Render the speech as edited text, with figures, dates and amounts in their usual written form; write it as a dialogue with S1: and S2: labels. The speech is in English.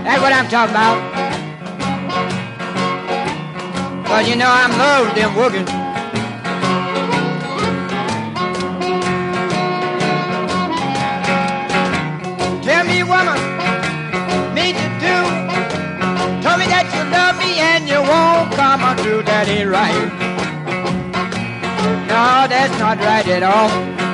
S1: That's what I'm talking about. Cause you know I'm love them working. Tell me, woman, me to do. Told me that you love me and you won't come on through. That ain't right. No, that's not right at all.